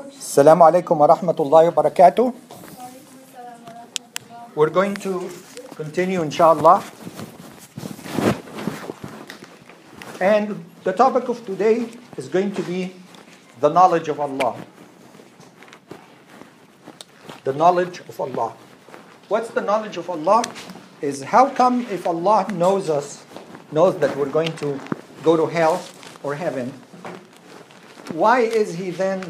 Assalamu alaikum wa rahmatullahi wa barakatuh. We're going to continue, inshallah. And the topic of today is going to be the knowledge of Allah. The knowledge of Allah. What's the knowledge of Allah? Is how come if Allah knows that we're going to go to hell or heaven, why is He then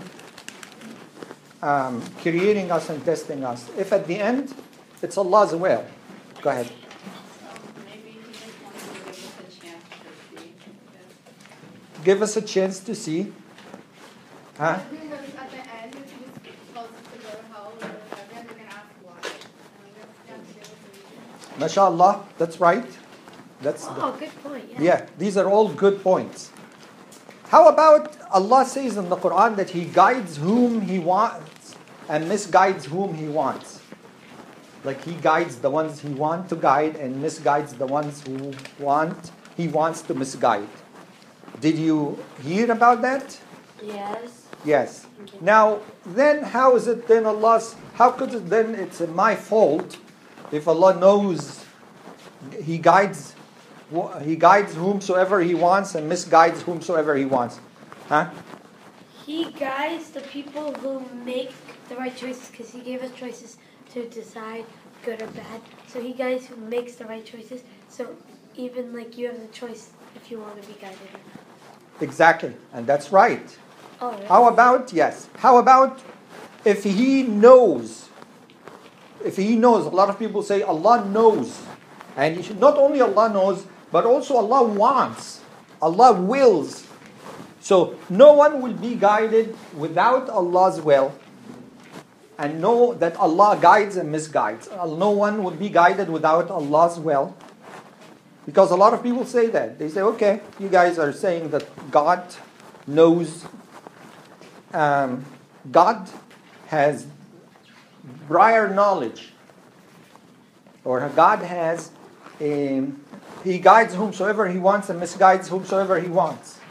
creating us and testing us? If at the end, it's Allah's will. Go ahead. Maybe He just wants to Give give us a chance to see. us a chance to see. Huh? At the end, if He just tells us to go to hell or heaven, we're going to ask why. And we have to give us a reason. MashaAllah, that's right. Oh, good point. Yeah, these are all good points. How about Allah says in the Quran that He guides whom He wants and misguides whom He wants. Like He guides the ones He wants to guide and misguides the ones He wants to misguide. Did you hear about that? Yes. Yes. Now, then how is it then Allah's, how could it then it's my fault if Allah knows He guides whomsoever He wants and misguides whomsoever He wants? Huh? He guides the people who make the right choices because He gave us choices to decide good or bad. So He guides who makes the right choices. So even like you have the choice if you want to be guided or not. Exactly. And that's right. Oh, really? How about if He knows, a lot of people say Allah knows. And not only Allah knows, but also Allah wants. Allah wills. So no one will be guided without Allah's will. And know that Allah guides and misguides. No one will be guided without Allah's will. Because a lot of people say that. They say, okay, you guys are saying that God knows. God has prior knowledge. Or God has, He guides whomsoever He wants and misguides whomsoever He wants.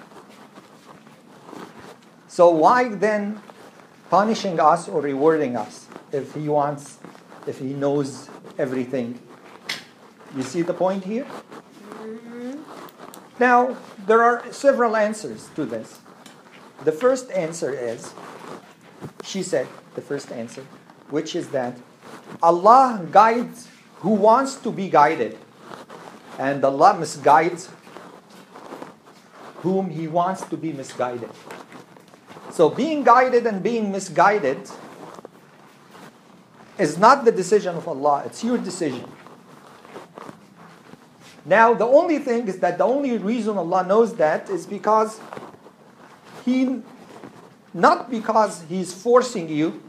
So why then punishing us or rewarding us if He knows everything? You see the point here? Mm-hmm. Now, there are several answers to this. The first answer is, she said, the first answer, which is that Allah guides who wants to be guided, and Allah misguides whom He wants to be misguided. So being guided and being misguided is not the decision of Allah, it's your decision. Now the only thing is that the only reason Allah knows that is because not because He's forcing you.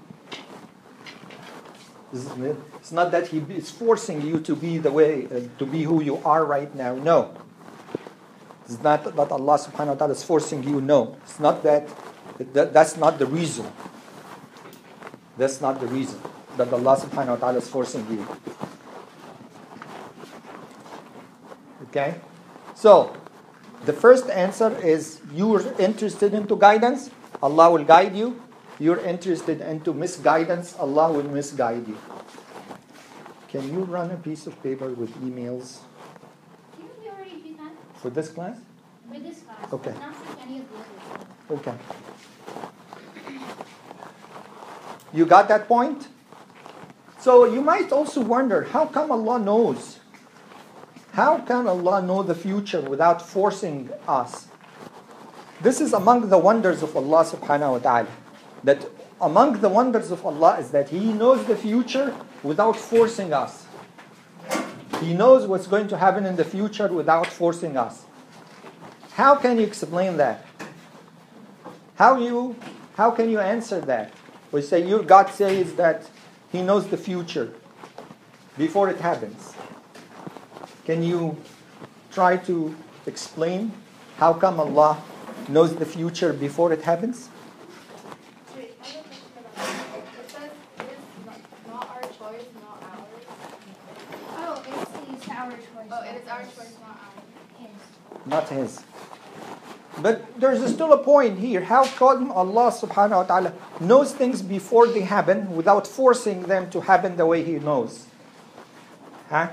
It's not that He is forcing you to be the way, to be who you are right now. No. It's not that Allah subhanahu wa ta'ala is forcing you. No. It's not that. That's not the reason. That's not the reason that Allah subhanahu wa ta'ala is forcing you. Okay? So, the first answer is you're interested into guidance, Allah will guide you. You're interested into misguidance, Allah will misguide you. Can you run a piece of paper with emails Didn't we already do that for this class? for this class? Okay. Not for any of the others. Okay. You got that point? So you might also wonder, how come Allah knows? How can Allah know the future without forcing us? This is among the wonders of Allah subhanahu wa ta'ala. That among the wonders of Allah is that He knows the future without forcing us. He knows what's going to happen in the future without forcing us. How can you explain that? How can you answer that? We say God says that He knows the future before it happens. Can you try to explain how come Allah knows the future before it happens? Wait, I have a question about that. It says it's not our choice, not ours. Oh, it's our choice. Oh, it is our choice, not ours. Not His. But there's still a point here. How come Allah subhanahu wa ta'ala knows things before they happen without forcing them to happen the way He knows? Huh?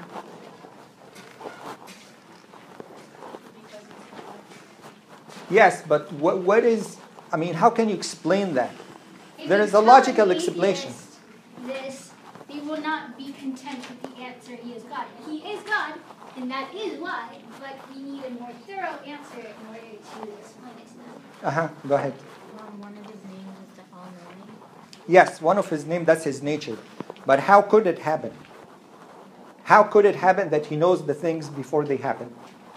Yes, but what is, I mean, how can you explain that? If There you is a tell logical an explanation. atheist This, they will not be content with the answer, He is God. He is God, and that is why, but we need a more thorough answer in order to explain it to them. Go ahead. One of his names is the All-Knowing. Yes, one of His name, that's His nature. But how could it happen? How could it happen that He knows the things before they happen?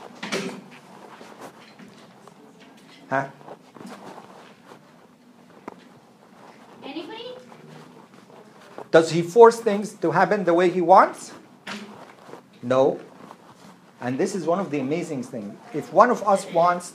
Huh? Anybody? Does He force things to happen the way He wants? No. And this is one of the amazing things. If one of us wants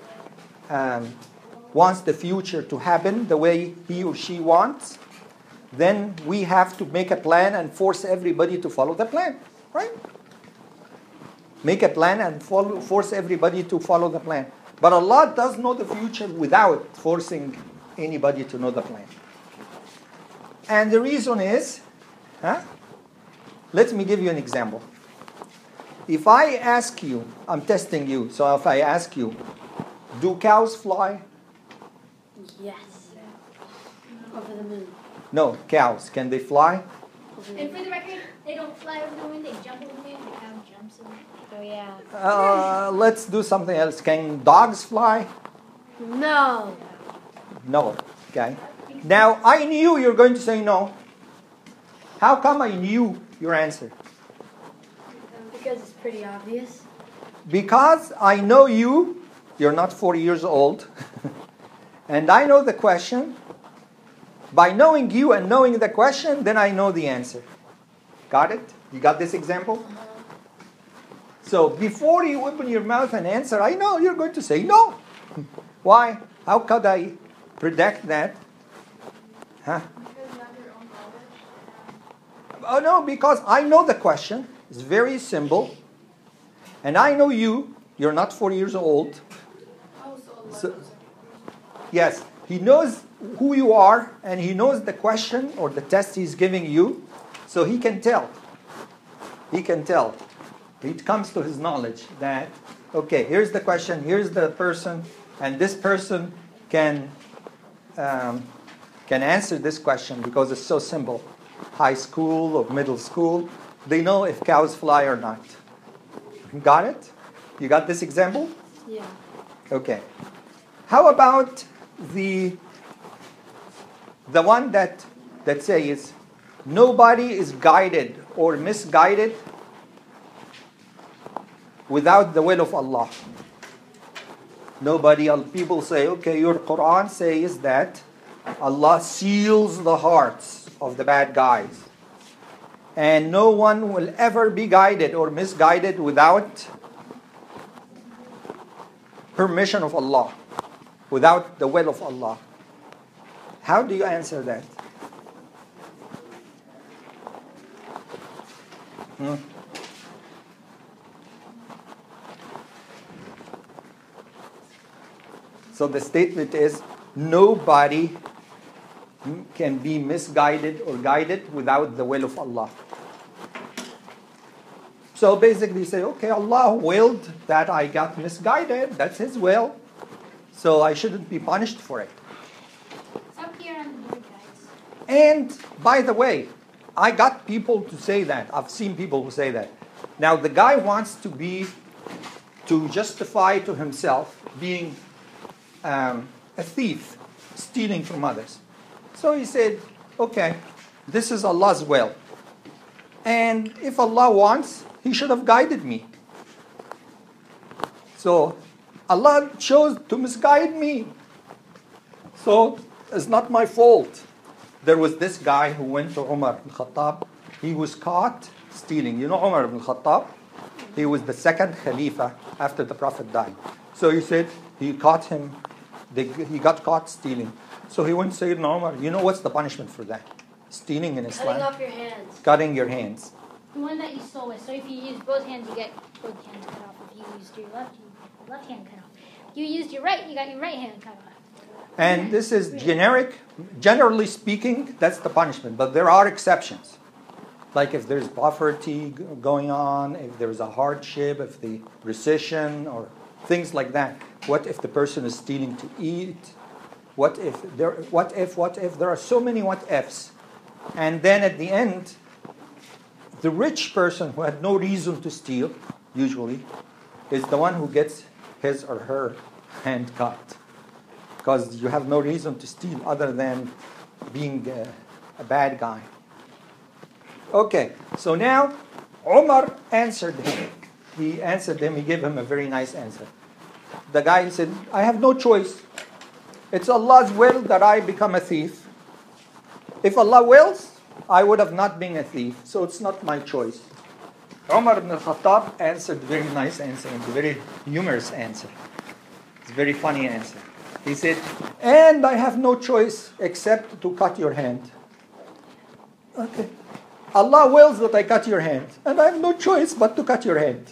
the future to happen the way he or she wants, then we have to make a plan and force everybody to follow the plan, right? Make a plan and force everybody to follow the plan. But Allah does know the future without forcing anybody to know the plan. And the reason is, let me give you an example. If I ask you, I'm testing you, so if I ask you, do cows fly? Yes. Over the moon. No, cows. Can they fly? And for the record, they don't fly over the moon, they jump over the moon, the cow jumps over the moon. Oh yeah. Let's do something else. Can dogs fly? No. No. Okay. Now, I knew you were going to say no. How come I knew your answer? Because it's pretty obvious. Because I know you. You're not 40 years old. And I know the question. By knowing you and knowing the question, then I know the answer. Got it? You got this example? So before you open your mouth and answer, I know you're going to say no. Why? How could I predict that? Huh? Because you have your own knowledge. Oh no, because I know the question. It's very simple. And I know you. You're not 40 years old. Oh, so Allah So- knows. Yes, He knows who you are and He knows the question or the test He's giving you. So He can tell. He can tell. It comes to His knowledge that, okay, here's the question, here's the person, and this person can answer this question because it's so simple. High school or middle school, they know if cows fly or not. Got it? You got this example? Yeah. Okay. How about the one that says nobody is guided or misguided without the will of Allah? Nobody. People say, okay, your Quran says that Allah seals the hearts of the bad guys. And no one will ever be guided or misguided without permission of Allah, without the will of Allah. How do you answer that? So the statement is, nobody can be misguided or guided without the will of Allah. So basically you say, okay, Allah willed that I got misguided. That's His will. So I shouldn't be punished for it. It's up here on the board, guys. And by the way, I got people to say that. I've seen people who say that. Now the guy wants to justify to himself being a thief, stealing from others. So he said, okay, this is Allah's will. And if Allah wants, He should have guided me. So Allah chose to misguide me. So it's not my fault. There was this guy who went to Umar ibn Khattab. He was caught stealing. You know Umar ibn Khattab? He was the second Khalifa after the Prophet died. So he said he caught him. He got caught stealing. So he went to Sayyidina Umar, you know what's the punishment for that? Stealing in Islam. Cutting off your hands. Cutting your hands. The one that you stole with. So if you use both hands, you get both hands cut off. If you used your left hand cut off. You used your right, you got your right hand cut off. And this is generic. Generally speaking, that's the punishment. But there are exceptions. Like if there's poverty going on, if there's a hardship, if the recession or things like that. What if the person is stealing to eat? What if? There are so many what ifs. And then at the end, the rich person who had no reason to steal, usually, is the one who gets his or her hand cut. Because you have no reason to steal other than being a bad guy. Okay, so now Umar answered him. He gave him a very nice answer. The guy said, I have no choice. It's Allah's will that I become a thief. If Allah wills, I would have not been a thief, so it's not my choice. Umar ibn al-Khattab answered a very nice answer, and a very humorous answer. It's a very funny answer. He said, and I have no choice except to cut your hand. Okay. Allah wills that I cut your hand, and I have no choice but to cut your hand.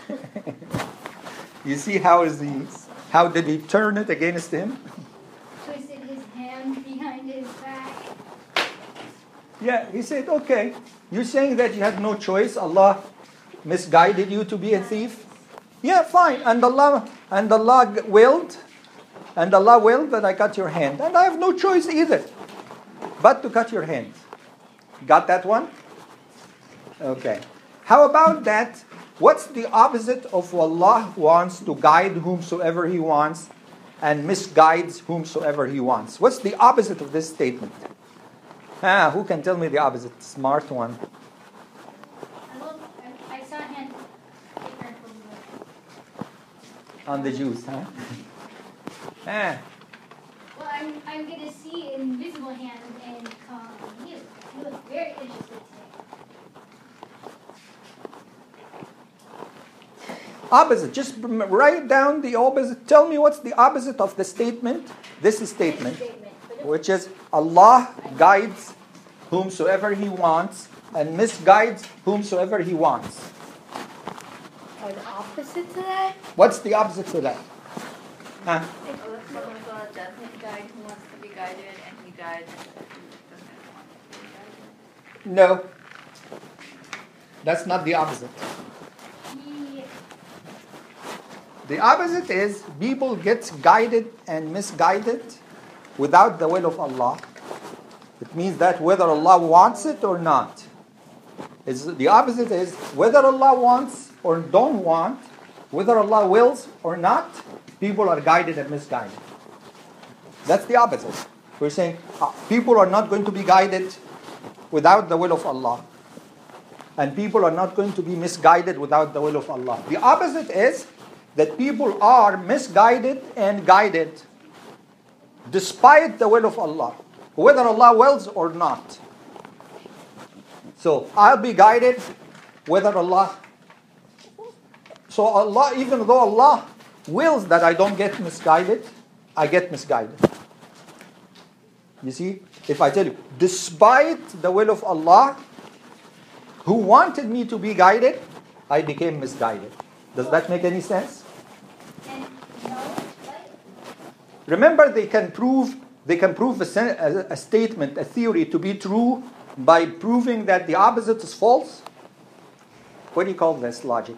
You see how did he turn it against him? Twisted his hand behind his back. Yeah, he said, okay, you're saying that you had no choice, Allah misguided you to be a thief? Yeah, fine, and Allah willed that I cut your hand, and I have no choice either but to cut your hand. Got that one? Okay. How about that? What's the opposite of Allah wants to guide whomsoever He wants and misguides whomsoever He wants? What's the opposite of this statement? Who can tell me the opposite? Smart one. I saw a hand different from On the Jews, huh? Well, I'm going to see an invisible hand and call you. You look very interested today. Opposite. Just write down the opposite. Tell me what's the opposite of the statement. This is statement, which is Allah guides whomsoever He wants and misguides whomsoever He wants. Or the opposite to that? What's the opposite to that? Allah doesn't guide who wants to be guided, and He guides who doesn't want to be guided. No. That's not the opposite. The opposite is people get guided and misguided without the will of Allah. It means that whether Allah wants it or not. The opposite is whether Allah wants or don't want, whether Allah wills or not, people are guided and misguided. That's the opposite. We're saying people are not going to be guided without the will of Allah. And people are not going to be misguided without the will of Allah. The opposite is that people are misguided and guided despite the will of Allah, whether Allah wills or not. So I'll be guided whether Allah. So Allah, even though Allah wills that I don't get misguided, I get misguided. You see, if I tell you, despite the will of Allah, who wanted me to be guided, I became misguided. Does that make any sense? Remember, they can prove a statement, a theory to be true by proving that the opposite is false. What do you call this logic?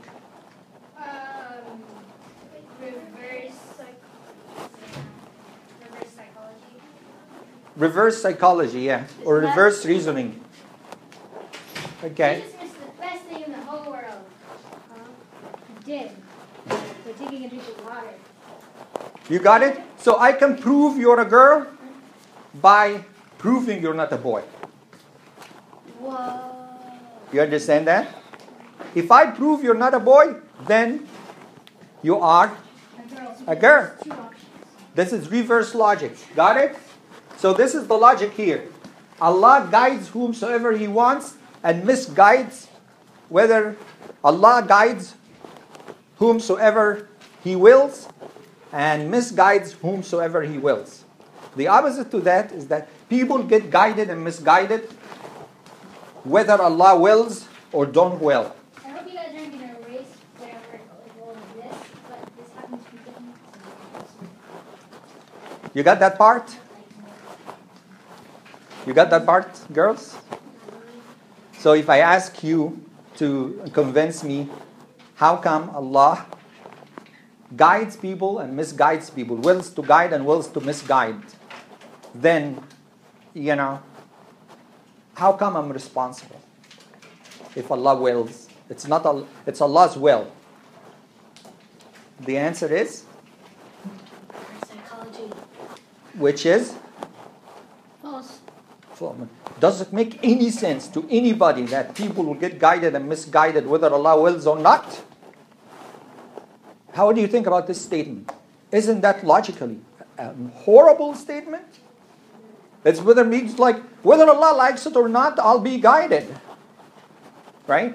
Reverse psychology, yeah, or reverse reasoning. Okay. Jesus is the best thing in the whole world. He did. We're taking a drink of water. You got it? So I can prove you're a girl by proving you're not a boy. Whoa. You understand that? If I prove you're not a boy, then you are a girl. This is reverse logic. Got it? So this is the logic here. Allah guides whomsoever He wants and misguides, whether Allah guides whomsoever He wills and misguides whomsoever He wills. The opposite to that is that people get guided and misguided whether Allah wills or don't will. I hope you guys aren't going to erase whatever goal of this, but this happens to be You got that part? You got that part, girls? So if I ask you to convince me, how come Allah guides people and misguides people, wills to guide and wills to misguide, then, how come I'm responsible? If Allah wills, it's Allah's will. The answer is, Psychology. which is, False. does it make any sense to anybody that people will get guided and misguided whether Allah wills or not? How do you think about this statement? Isn't that logically a horrible statement? It's whether means like whether Allah likes it or not, I'll be guided. Right?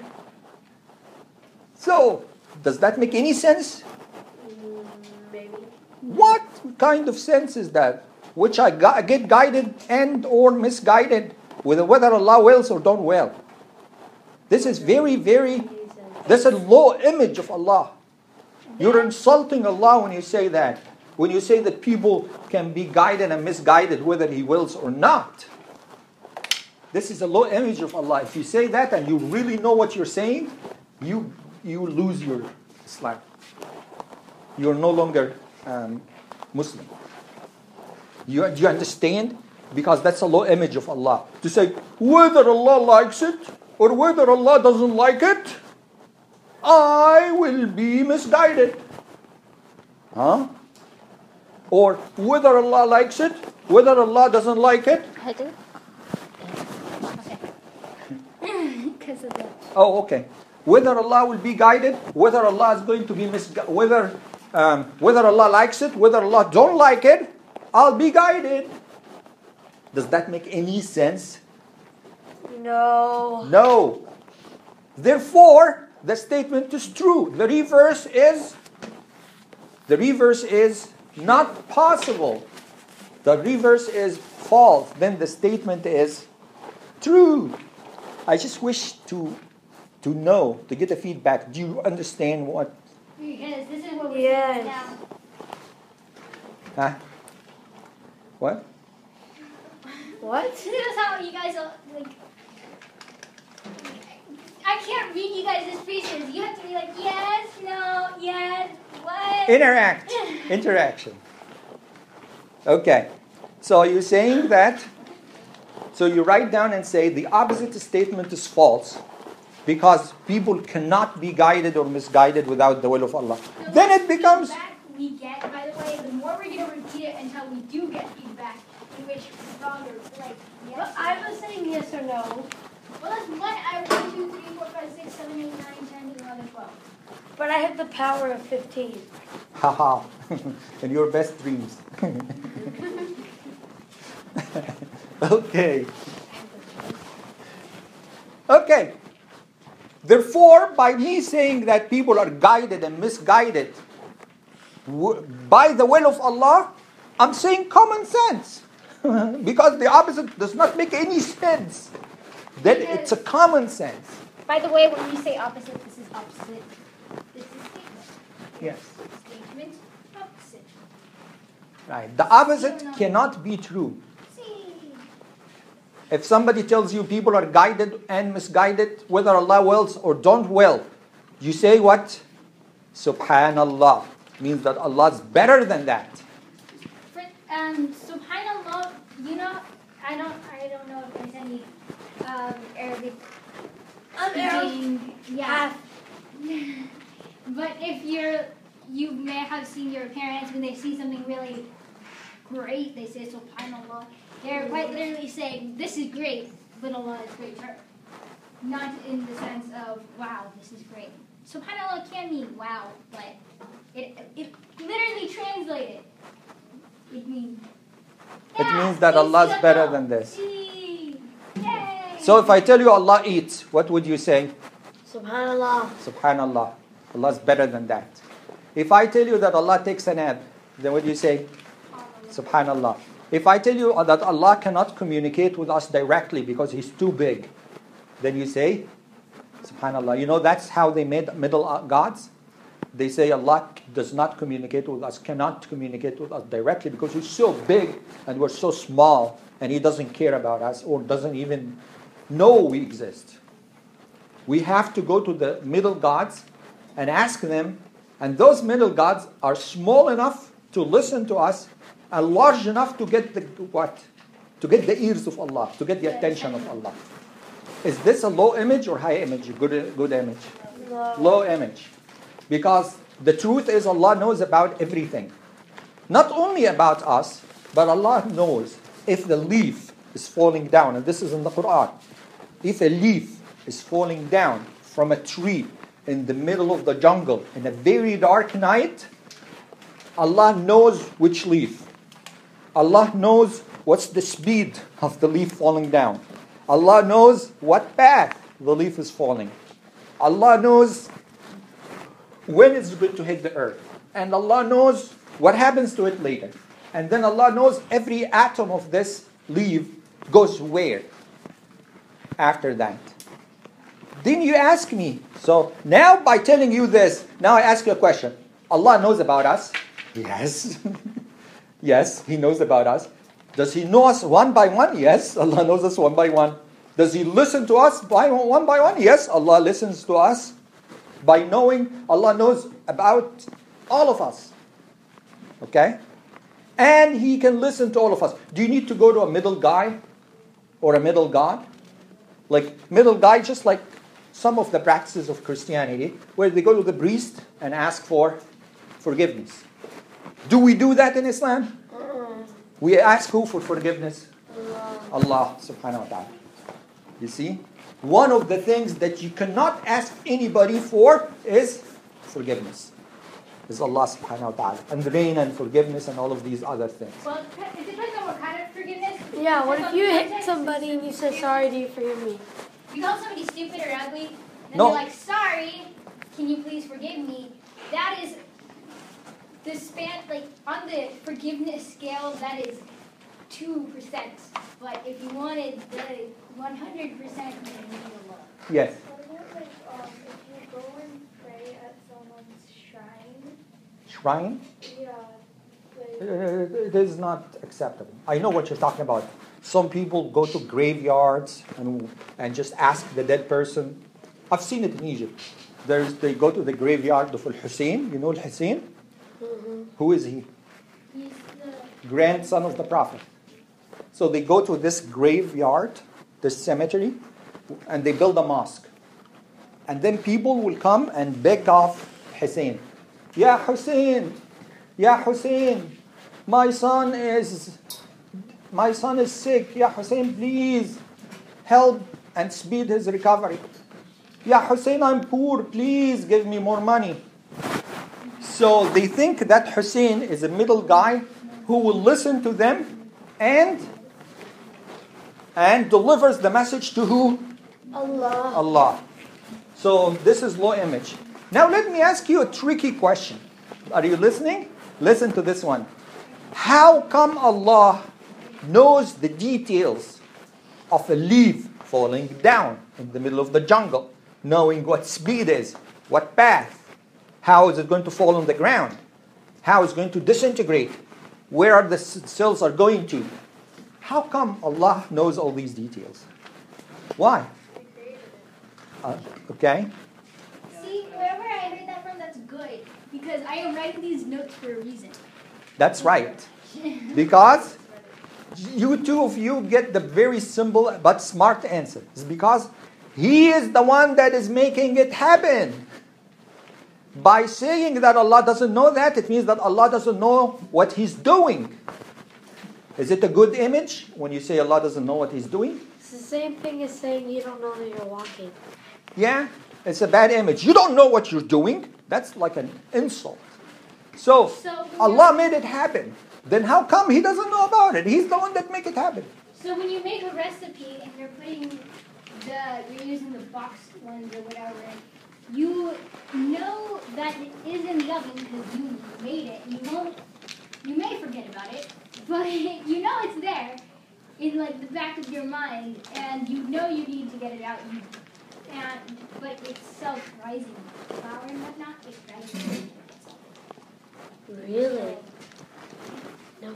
So, does that make any sense? Maybe. What kind of sense is that? Which I get guided and or misguided whether Allah wills or don't will. This is this is a low image of Allah. You're insulting Allah when you say that. When you say that people can be guided and misguided whether He wills or not. This is a low image of Allah. If you say that and you really know what you're saying, you lose your Islam. You're no longer Muslim. Do you understand? Because that's a low image of Allah. To say, whether Allah likes it or whether Allah doesn't like it, I will be misguided. Huh? Or whether Allah likes it, whether Allah doesn't like it. I do. Okay. Because of that. Oh, okay. Whether Allah will be guided, whether Allah is going to be misguided, whether Allah likes it, whether Allah don't like it, I'll be guided. Does that make any sense? No. No. Therefore, the statement is true. The reverse is not possible. The reverse is false. Then the statement is true. I just wish to know, to get a feedback. Do you understand what? Because this is what we're Yes. saying now. Huh? What? What? This is how you guys are, like, I can't read you guys' faces. You have to be like, yes, no, yes, what? Interaction. Okay. So you're saying that, so you write down and say the opposite statement is false because people cannot be guided or misguided without the will of Allah. The Then less it becomes... feedback we get, by the way, the more we're going to repeat it until we do get feedback in which it's wrong or like, yes. But I was saying yes or no. Well, that's 1, 2, 3, 4, 5, 6, 7, 8, 9, 10, 11, 12. But I have the power of 15. Haha. In your best dreams. Okay. Okay. Therefore, by me saying that people are guided and misguided by the will of Allah, I'm saying common sense. Because the opposite does not make any sense. That it's a common sense. By the way, when we say opposite, this is opposite. This is statement. Yes. Statement, opposite. Right. The opposite cannot be true. See. If somebody tells you people are guided and misguided, whether Allah wills or don't will, you say what? Subhanallah. Means that Allah is better than that. Subhanallah, I don't know if there's any Arabic speaking. Yeah. But if you may have seen your parents when they see something really great, they say Subhanallah. They're quite literally saying, this is great, but Allah is greater. Not in the sense of, wow, this is great. Subhanallah can mean wow, but it literally translated. It means that Allah is better than this. Yay. So if I tell you Allah eats, what would you say? Subhanallah. Subhanallah. Allah is better than that. If I tell you that Allah takes a nap, then what do you say? Subhanallah. If I tell you that Allah cannot communicate with us directly because He's too big, then you say, Subhanallah. You know that's how they made middle gods? They say Allah does not communicate with us, cannot communicate with us directly because He's so big and we're so small and He doesn't care about us or doesn't even know we exist. We have to go to the middle gods and ask them, and those middle gods are small enough to listen to us and large enough to get the what? To get the ears of Allah, to get the attention of Allah. Is this a low image or high image? Good image? Low image. Because the truth is Allah knows about everything. Not only about us, but Allah knows if the leaf is falling down, and this is in the Quran. If a leaf is falling down from a tree in the middle of the jungle in a very dark night, Allah knows which leaf. Allah knows what's the speed of the leaf falling down. Allah knows what path the leaf is falling. Allah knows when it's going to hit the earth. And Allah knows what happens to it later. And then Allah knows every atom of this leaf goes where after that. Then you ask me, so now by telling you this, now I ask you a question. Allah knows about us? Yes. Yes, He knows about us. Does He know us one by one? Yes, Allah knows us one by one. Does He listen to us one by one? Yes, Allah listens to us. By knowing, Allah knows about all of us. Okay? And He can listen to all of us. Do you need to go to a middle guy or a middle God? Like middle guy, just like some of the practices of Christianity, where they go to the priest and ask for forgiveness. Do we do that in Islam? We ask who for forgiveness? Allah subhanahu wa ta'ala. You see? One of the things that you cannot ask anybody for is forgiveness. Is Allah subhanahu wa ta'ala. And rain and forgiveness and all of these other things. Well, it depends on what kind of forgiveness. Yeah, what if you hit somebody and you say, sorry, do you forgive me? You call somebody stupid or ugly, then No. you're like, sorry, can you please forgive me? That is the span, like on the forgiveness scale, that is 2%. But if you wanted the 100%, then you need a lot. Yes. What about like if you go and pray at someone's shrine? Shrine? Yeah. Like, It is not acceptable. I know what you're talking about. Some people go to graveyards and just ask the dead person. I've seen it in Egypt. They go to the graveyard of Al-Hussein. You know Al-Hussein? Mm-hmm. Who is he? He's the Grandson of the Prophet. So they go to this graveyard, this cemetery, and they build a mosque. And then people will come and beg off Hussein. Ya Hussein, Ya Hussein, my son is sick. Ya Hussein, please help and speed his recovery. Ya Hussein, I'm poor. Please give me more money. So they think that Hussein is a middle guy who will listen to them and delivers the message to who? Allah. Allah. So this is low image. Now let me ask you a tricky question. Are you listening? Listen to this one. How come Allah knows the details of a leaf falling down in the middle of the jungle, knowing what speed is, what path, how is it going to fall on the ground, how it's going to disintegrate, where are the cells are going to? How come Allah knows all these details? Why? Okay. See, wherever I heard that from, that's good. Because I am writing these notes for a reason. That's right. Because you two of you get the very simple but smart answer. It's because He is the one that is making it happen. By saying that Allah doesn't know that, it means that Allah doesn't know what He's doing. Is it a good image when you say Allah doesn't know what He's doing? It's the same thing as saying you don't know that you're walking. Yeah, it's a bad image. You don't know what you're doing. That's like an insult. So Allah made it happen. Then how come He doesn't know about it? He's the one that make it happen. So when you make a recipe and you're using the boxed ones or whatever, you know that it is in the oven because you made it. You may forget about it, but you know it's there in like the back of your mind, and you know you need to get it out. but it's self-rising. Flour and whatnot, it rises. Really? No way.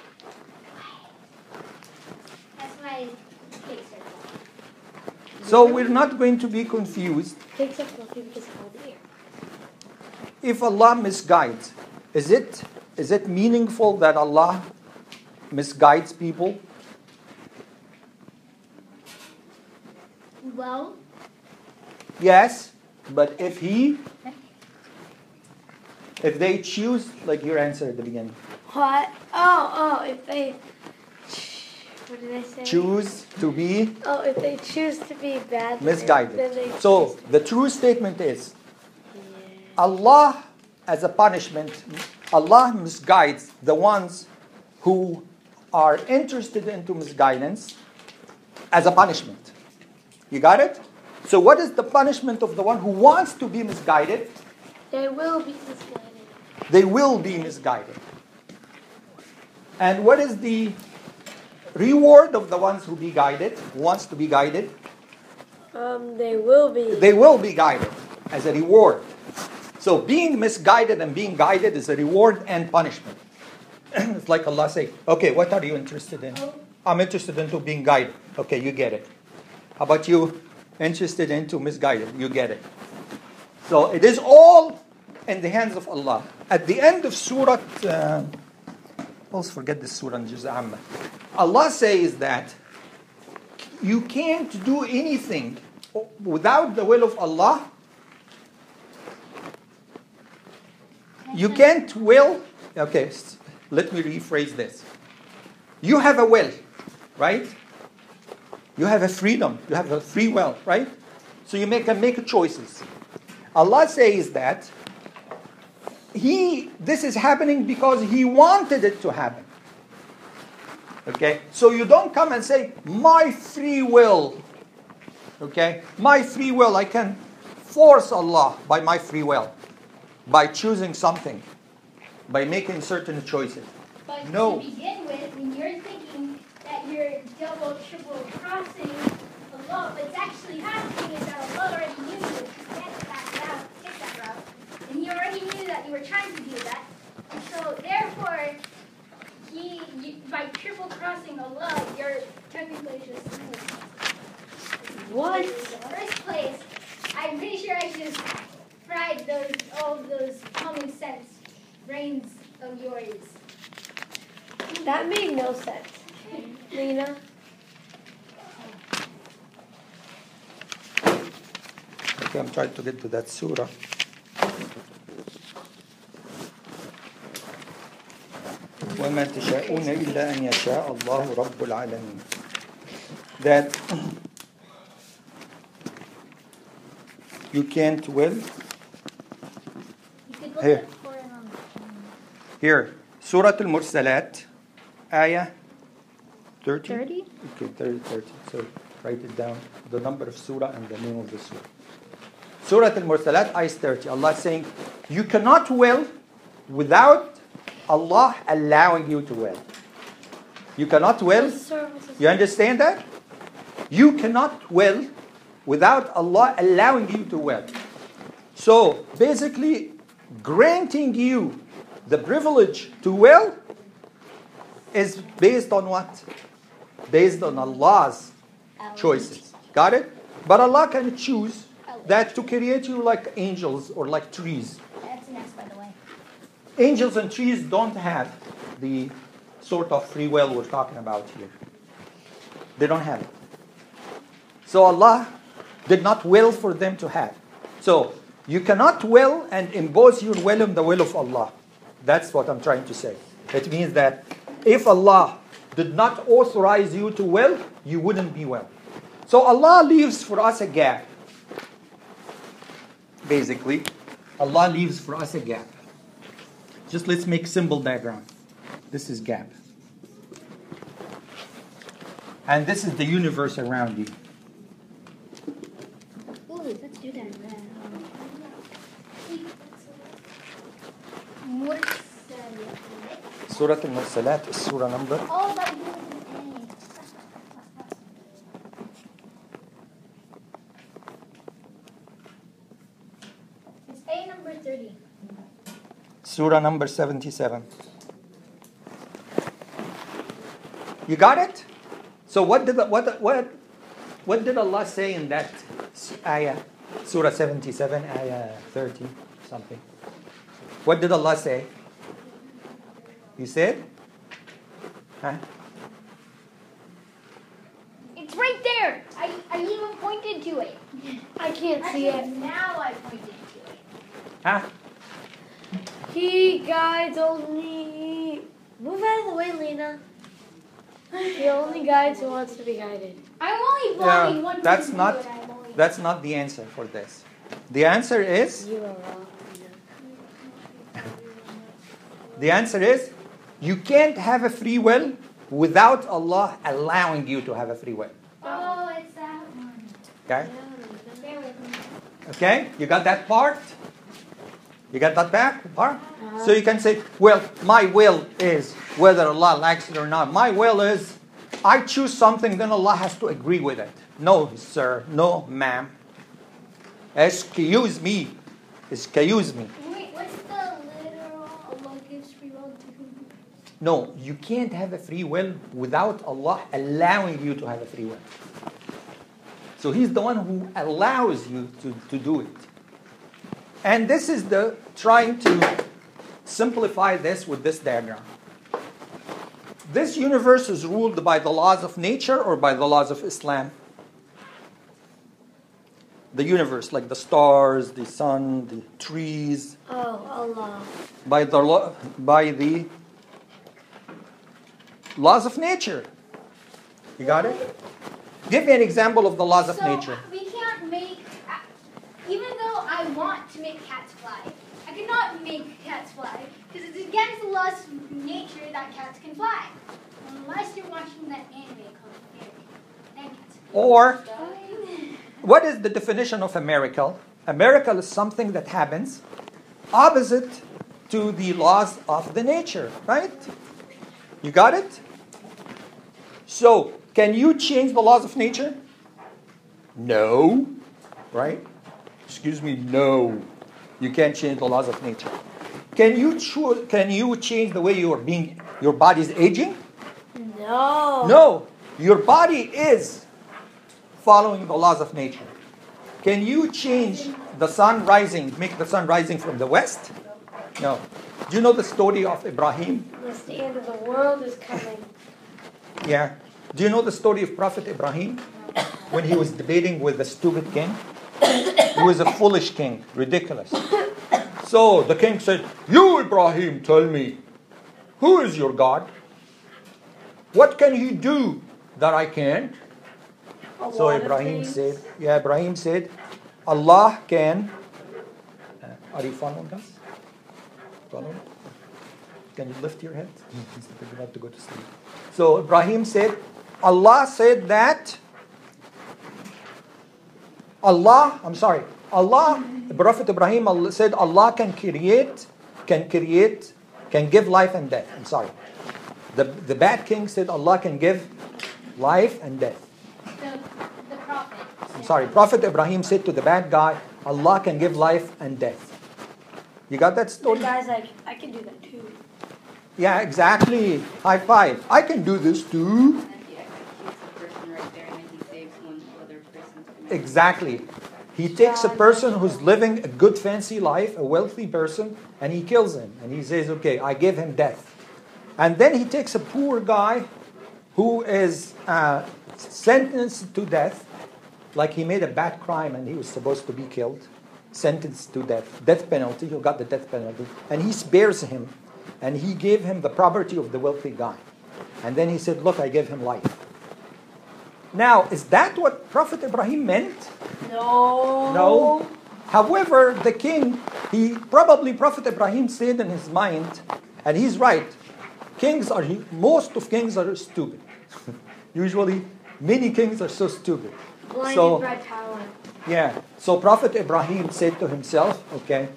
That's why cakes are fluffy. So we're not going to be confused. Cakes are fluffy because of all the air. If Allah misguides, is it meaningful that Allah misguides people? Well, Yes, but if they choose, like your answer at the beginning, What? Oh, if they. What did I say? choose to be Oh, if they choose to be bad. then misguided. they So choose to- the true statement is, Allah, as a punishment, Allah misguides the ones who are interested into misguidance as a punishment. You got it? So what is the punishment of the one who wants to be misguided? They will be misguided. They will be misguided. And what is the reward of the ones who be guided, who wants to be guided? They will be. They will be guided as a reward. So being misguided and being guided is a reward and punishment. It's like Allah say, okay, what are you interested in? I'm interested into being guided. Okay, you get it. How about you? Interested into misguided. You get it. So it is all in the hands of Allah. At the end of Surah, let's forget this Surah in Juz' Amma. Allah says that you can't do anything without the will of Allah. You can't will. Okay, let me rephrase this. You have a will, right? You have a freedom. You have a free will, right? So you can make choices. Allah says that this is happening because He wanted it to happen. Okay? So you don't come and say, my free will. Okay? My free will, I can force Allah by my free will. By choosing something. By making certain choices. but No. to begin with, when you're thinking that you're double, triple crossing Allah, what's actually happening is that Allah already knew you would get that route, take that route, and He already knew that you were trying to do that. And so therefore, by triple crossing Allah, you're technically just What? in the first place. I'm pretty sure I just fried all of those common sense brains of yours. That made no sense. Lena? Okay, I'm trying to get to that surah. وَمَا تَشَاءُونَ إِلَّا أَنْ يَشَاءَ اللَّهُ رَبُّ الْعَالَمِينَ. That you can't will. You could look Here. for it on Here, Surah Al-Mursalat, Ayah 30? 30? Okay, 30. So write it down, the number of surah and the name of the surah. Surah Al-Mursalat, Ayah 30. Allah is saying, you cannot will without Allah allowing you to will. You cannot will. You understand that? You cannot will without Allah allowing you to will. So basically, granting you the privilege to will is based on what? Based on Allah's choices. Got it? But Allah can choose that to create you like angels or like trees. That's an S, by the way. Angels and trees don't have the sort of free will we're talking about here. They don't have it. So Allah did not will for them to have. So you cannot will and impose your will on the will of Allah. That's what I'm trying to say. It means that if Allah did not authorize you to will, you wouldn't be well. So Allah leaves for us a gap. Basically, Allah leaves for us a gap. Just let's make symbol diagram. This is gap. And this is the universe around you. Ooh, let's do that. Surah Al-Mursalat is surah number. Oh, but you number 30. Surah number 77. You got it? So what did Allah say in that ayah? Surah 77, ayah 30, something. What did Allah say? He said? Huh? It's right there. I even pointed to it. I can't see it. Now I pointed to it. Huh? He guides only. Move out of the way, Lena. He only guides who wants to be guided. I'm only blocking one that's person. not that's not the answer for this. The answer is You are wrong. the answer is you can't have a free will without Allah allowing you to have a free will. Oh, it's that one. Okay? Bear with me. Okay? You got that part? You got that part? So you can say, well, my will is whether Allah likes it or not. My will is I choose something, then Allah has to agree with it. No, sir. No, ma'am. Excuse me. Excuse me. Wait, what's the literal Allah gives free will to whom? No, you can't have a free will without Allah allowing you to have a free will. So He's the one who allows you to do it. And this is trying to simplify this with this diagram. This universe is ruled by the laws of nature or by the laws of Islam? The universe, like the stars, the sun, the trees. Oh, Allah. By the laws of nature. You got it? Give me an example of the laws of nature. We can't make, even though I want to make cats fly, I cannot make cats fly because it's against the laws of nature that cats can fly. Unless you're watching that anime called Fairy. Then cats can Or, fly. what is the definition of a miracle? A miracle is something that happens opposite to the laws of the nature, right? You got it? So, can you change the laws of nature? No. Right? Excuse me, no. You can't change the laws of nature. Can you change the way your body is aging? No. No. Your body is following the laws of nature. Can you change the sun rising, make the sun rising from the west? No. Do you know the story of Ibrahim? The end of the world is coming. Yeah. Do you know the story of Prophet Ibrahim? When he was debating with the stupid king? He was a foolish king, ridiculous. So the king said, "You, Ibrahim, tell me, who is your God? What can he do that I can't?" So Ibrahim said, Allah can. Are you following us? Following? Can you lift your head? You're about to go to sleep. So Ibrahim said, Allah said that. The Prophet Ibrahim said Allah can give life and death. I'm sorry. The bad king said Allah can give life and death. The prophet. I'm sorry. Prophet Ibrahim said to the bad guy, Allah can give life and death. You got that The story? guy's like, I can do that too. Yeah, exactly. High five. I can do this too. And he executes the person right there, and then he saves one other person. Exactly. He takes a person who's living a good fancy life, a wealthy person, and he kills him. And he says, okay, I give him death. And then he takes a poor guy who is sentenced to death, like he made a bad crime and he was supposed to be killed, sentenced to death penalty, he got the death penalty, and he spares him, and he gave him the property of the wealthy guy. And then he said, look, I gave him life. Now, is that what Prophet Ibrahim meant? No. No. However, the king, Prophet Ibrahim said in his mind, and he's right, most of kings are stupid. Usually, many kings are so stupid. Blinded by power. Yeah. So Prophet Ibrahim said to himself, okay,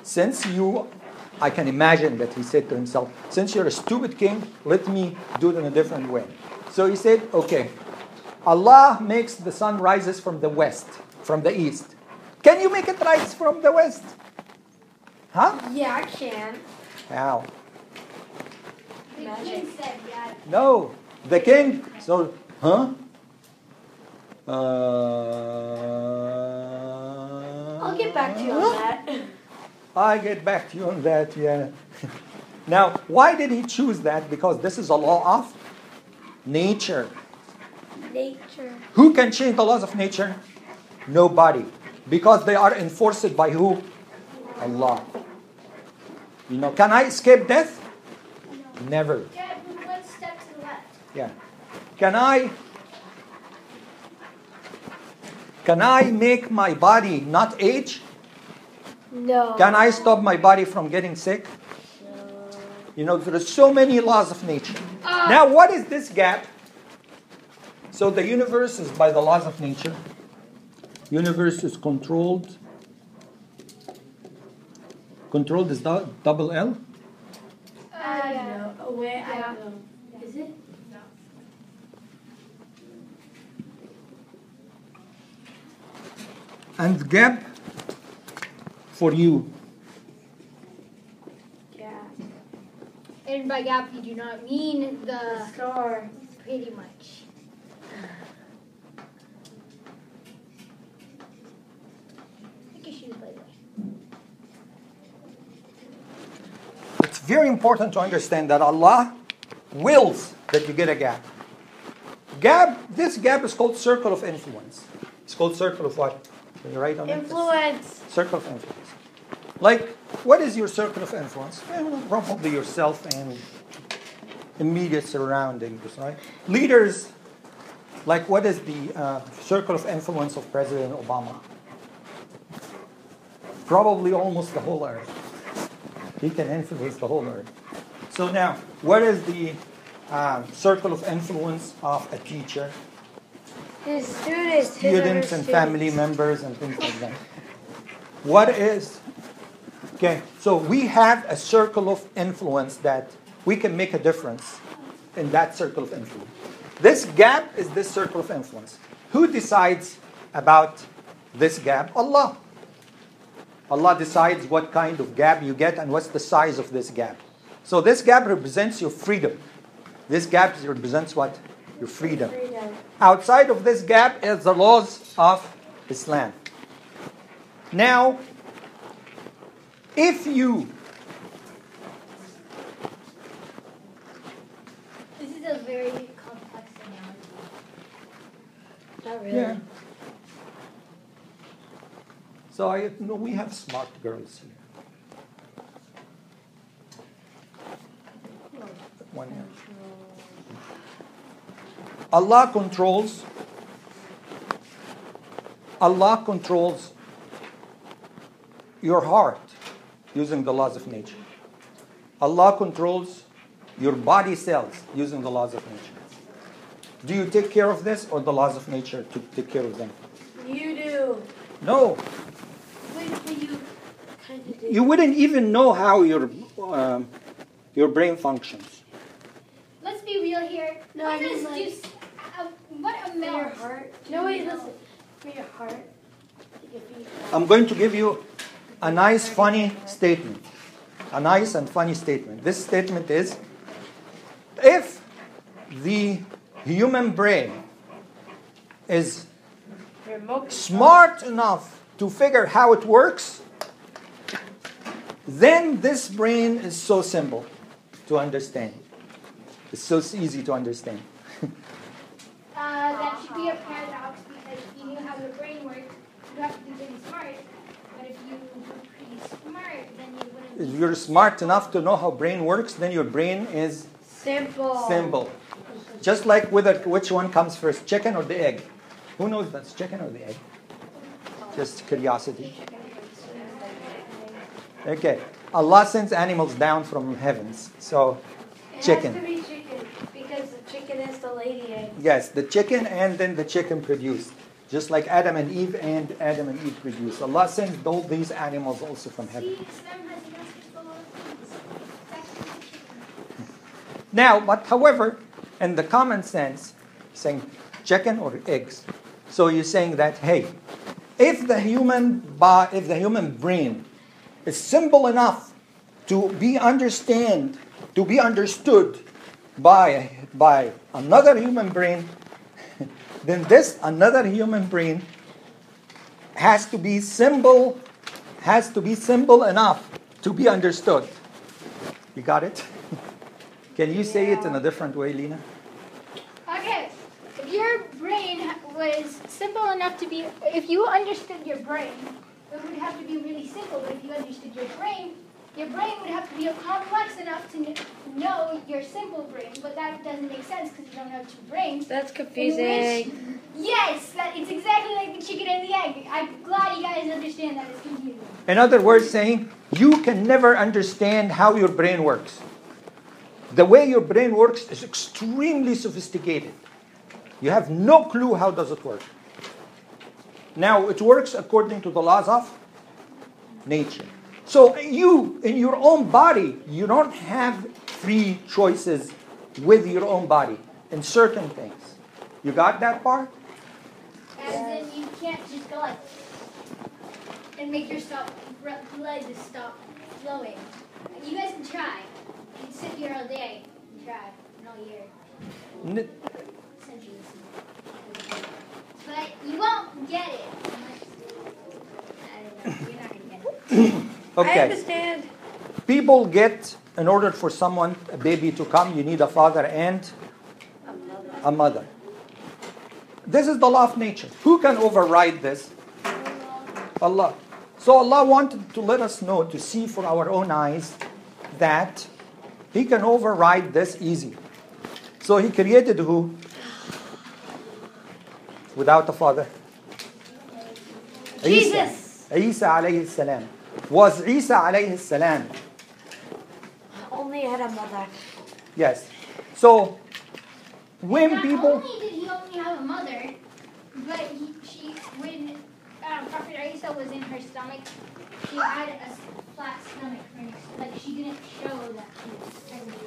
I can imagine that he said to himself, since you're a stupid king, let me do it in a different way. So he said, okay, Allah makes the sun rises from the west, from the east. Can you make it rise from the west? Huh? Yeah, I can. How? The Magic. king said, yeah. No. The king. So, huh? I'll get back to you on that. I get back to you on that, yeah. Now, why did he choose that? Because this is a law of nature. Nature. Who can change the laws of nature? Nobody. Because they are enforced by who? Allah. You know, can I escape death? Never. Yeah, one step to the left. Yeah. Can I make my body not age? No. Can I stop my body from getting sick? You know, there are so many laws of nature. Now, what is this gap? So the universe is by the laws of nature. Universe is controlled. Controlled is double L? No. Wait, I don't know. Is it? And gap for you. Yeah. And by gap, you do not mean the Star. pretty much. Take your shoes, by the way. It's very important to understand that Allah wills that you get a gap. This gap is called circle of influence. It's called circle of what? Can you write on it? Influence. Circle of influence. Like, what is your circle of influence? Well, probably yourself and immediate surroundings, right? Leaders, like what is the circle of influence of President Obama? Probably almost the whole earth. He can influence the whole earth. So now, what is the circle of influence of a teacher? His students. Students and family members and things like that. What is... Okay, so we have a circle of influence that we can make a difference in that circle of influence. This gap is this circle of influence. Who decides about this gap? Allah. Allah decides what kind of gap you get and what's the size of this gap. So this gap represents your freedom. This gap represents what? Your freedom. Outside of this gap is the laws of Islam. Now, if you... This is a very complex analogy. Not really. Yeah. So I know we have smart girls here. One here. Allah controls your heart using the laws of nature. Allah controls your body cells using the laws of nature. Do you take care of this or the laws of nature to take care of them? You do. No. Wait, but you kind of do. You wouldn't even know how your brain functions. Let's be real here. No, what I mean, does like- juice? What For your amount? heart. No, wait, listen. For your heart. If you, I'm going to give you a nice, funny statement. A nice and funny statement. This statement is, if the human brain is smart enough to figure how it works, then this brain is so simple to understand. It's so easy to understand. That should be a paradox because if you knew how your brain works, you have to be pretty smart. But if you were pretty smart, then you wouldn't. If you're smart enough to know how brain works, then your brain is simple. simple. Just like which one comes first, chicken or the egg? Who knows that's chicken or the egg? Just curiosity. Okay. Allah sends animals down from heavens. So, It chicken. has to be chicken because the chicken is the lady egg. Yes, the chicken and then the chicken produced. Just like Adam and Eve produced. Allah sends all these animals also from heaven. See, Islam has against a lot of things. It's actually chicken. Now, but however, in the common sense, saying chicken or eggs. So you're saying that, hey, if the human brain is simple enough to be understood by another human brain, then this another human brain has to be simple enough to be understood. You got it? Can you say it in a different way, Lena? Okay, if your brain was simple enough to be, if you understood your brain, it would have to be really simple. But if you understood your brain would have to be complex enough to know your simple brain. But that doesn't make sense because you don't have two brains. That's confusing. Yes, it's exactly like the chicken and the egg. I'm glad you guys understand that. It's confusing. In other words, saying you can never understand how your brain works. The way your brain works is extremely sophisticated. You have no clue how does it work. Now, it works according to the laws of nature. So you, in your own body, you don't have free choices with your own body in certain things. You got that part? As in, you can't just go like and make your blood just stop flowing. You guys can try. You can sit here all day and try, and all year. Centuries. But you won't get it. I don't know. You're not going to get it. Okay. I understand. People get, in order for someone, a baby to come, you need a father and a mother. This is the law of nature. Who can override this? Allah. So Allah wanted to let us know, to see for our own eyes, that He can override this easy. So He created who? Without a father? Jesus. Isa alayhi salam. Was Isa alayhi salam? Only had a mother. Yes. So when people... Not only did he only have a mother, but when Prophet Isa was in her stomach, she had a flat stomach. Like she didn't show that she was pregnant.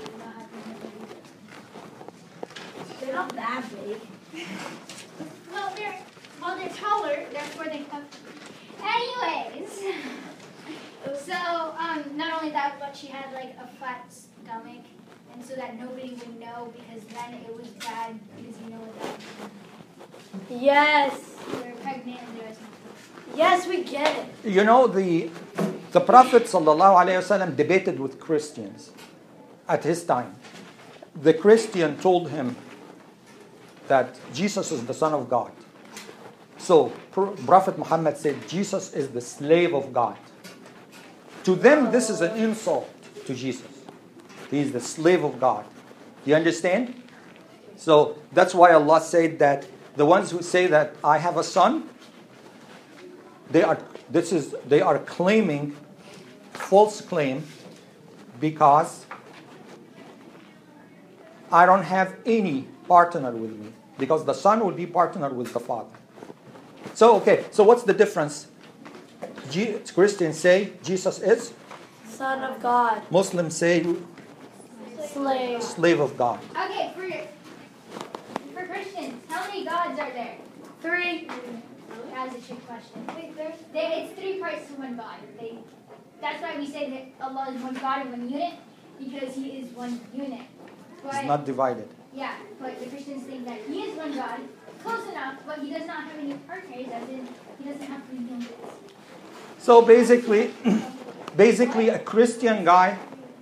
They're not that big. Well, they're taller, therefore they come. Anyways, so not only that, but she had like a flat stomach, and so that nobody would know because then it was bad because you know what that means. Yes. You were pregnant and there was no. Yes, we get it. You know, the Prophet ﷺ debated with Christians at his time. The Christian told him that Jesus is the Son of God. So Prophet Muhammad said Jesus is the slave of God. To them, this is an insult to Jesus. He is the slave of God. You understand? So that's why Allah said that the ones who say that I have a son, they are claiming false claim because I don't have any partner with me, because the son will be partnered with the father. So what's the difference? Christians say Jesus is Son of God. Muslims say slave of God. Okay, for Christians, how many gods are there? 3. That's a trick question. It's 3 parts to one God. That's why we say that Allah is one God and one unit, because He is one unit. But, It's not divided. yeah, but the Christians think that He is one God, close enough, but He does not have any partners, as in He doesn't have 3 units. So basically a Christian guy,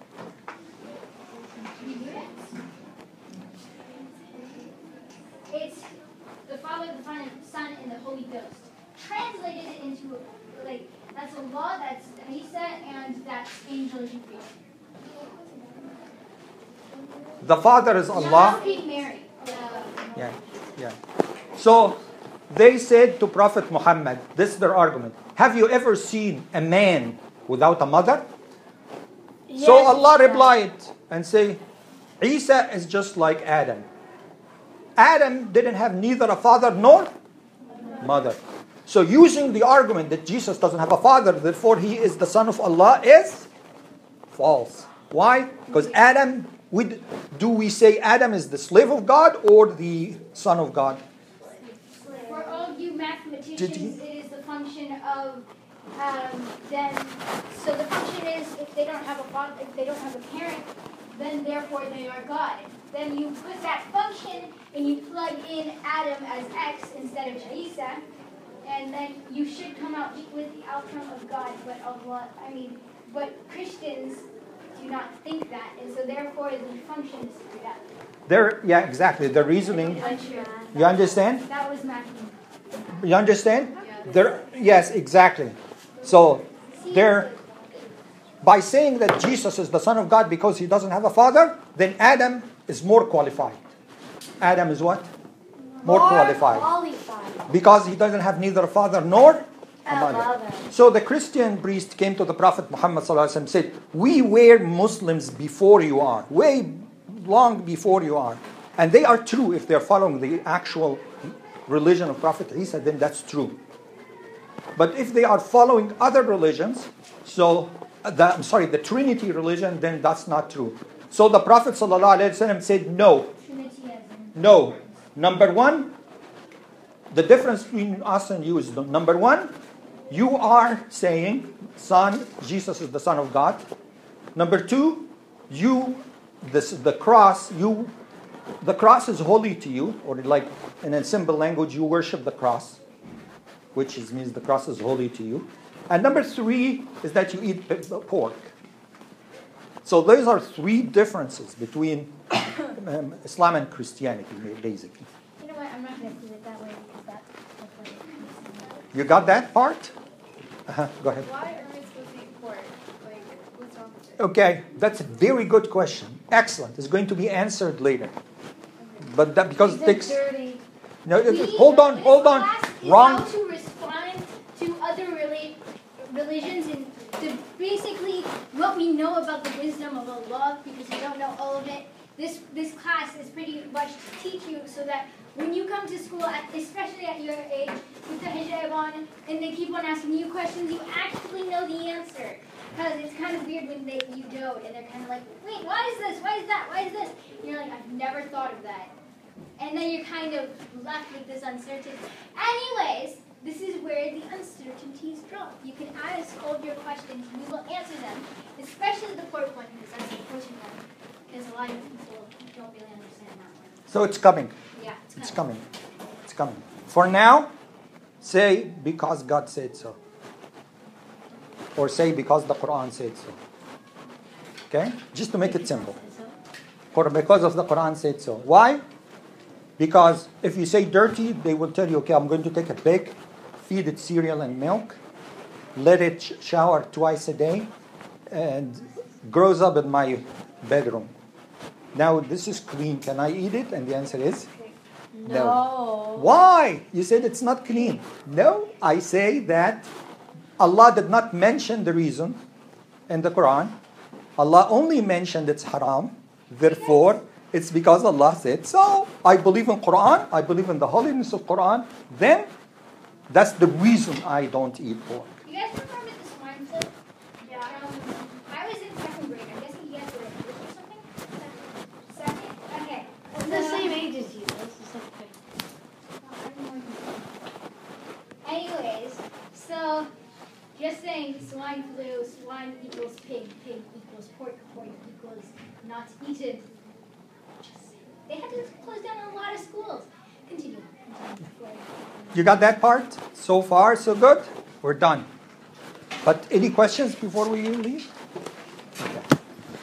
It's the Father, the Son, and the Holy Ghost. Translated it into, that's Allah, that's Isa, and that's angel Jibreel. the father is Allah. Now Queen Mary. Yeah. So they said to Prophet Muhammad, this is their argument. Have you ever seen a man without a mother? Yes, So Allah we have. replied and say, Isa is just like Adam. Adam didn't have neither a father nor mother. So using the argument that Jesus doesn't have a father, therefore he is the son of Allah, is false. Why? Because Adam, do we say Adam is the slave of God or the son of God? For all you mathematicians, it is the function of then so the function is if they don't have a father, if they don't have a parent, then therefore they are God. Then you put that function and you plug in Adam as X instead of Isa, and then you should come out with the outcome of God. But Christians do not think that, and so therefore the function is screwed up. Yeah, exactly. The reasoning. You understand? That was Matthew. You understand? Yes, exactly. So, by saying that Jesus is the Son of God because he doesn't have a father, then Adam is more qualified. Adam is what? More qualified. Because he doesn't have neither a father nor a mother. So the Christian priest came to the Prophet Muhammad and said, we were Muslims before you are. Way long before you are. And they are true if they're following the actual religion of Prophet Isa, then that's true. But if they are following other religions, the Trinity religion, then that's not true. So the Prophet ﷺ said no. No. Number one, the difference between us and you is number one, you are saying, Jesus is the Son of God. Number two, the cross is holy to you, or like in a simple language, you worship the cross, which means the cross is holy to you. And number three is that you eat pork. So those are three differences between Islam and Christianity, basically. You know what? I'm not going to do it that way because that's what it is. You got that part? Go ahead. Why are we supposed to eat pork? Like, what's wrong with it? Okay, that's a very good question. Excellent. It's going to be answered later. But that because it takes. No, hold on. Wrong. How to respond to other religions and to basically what we know about the wisdom of Allah, because we don't know all of it. This class is pretty much to teach you so that when you come to school, especially at your age, with the hijab on, and they keep on asking you questions, you actually know the answer. Because it's kind of weird when you don't, and they're kind of like, wait, why is this? Why is that? Why is this? And you're like, I've never thought of that. And then you're kind of left with this uncertainty. Anyways, this is where the uncertainties drop. You can ask all of your questions, and we will answer them, especially the fourth one, because that's the important one. Because a lot of people don't really understand that one. So it's coming. Yeah, It's coming. It's coming. For now, say because God said so. Or say because the Quran said so. Okay? Just to make it simple. Or because of the Quran said so. Why? Because if you say dirty, they will tell you, okay, I'm going to take a pig, feed it cereal and milk, let it shower twice a day, and grows up in my bedroom. Now, this is clean. Can I eat it? And the answer is no. Why? You said it's not clean. No, I say that Allah did not mention the reason in the Quran. Allah only mentioned it's haram. Therefore, it's because Allah said so. I believe in Quran. I believe in the holiness of Quran. Then, that's the reason I don't eat pork. You guys remember the swine flu? Yeah. I was in second grade. I'm guessing you guys were in first or something? Second? Okay. It's the same age as you. That's the same thing. Anyways, so just saying swine flu, swine equals pig, pig equals pork, pork equals not eaten. Just saying. They had to close down a lot of schools. Continue. You got that part? So far, so good? We're done. But any questions before we leave? Okay.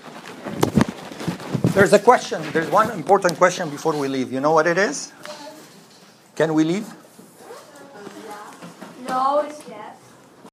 There's a question. There's one important question before we leave. You know what it is? Can we leave? No, it's yes.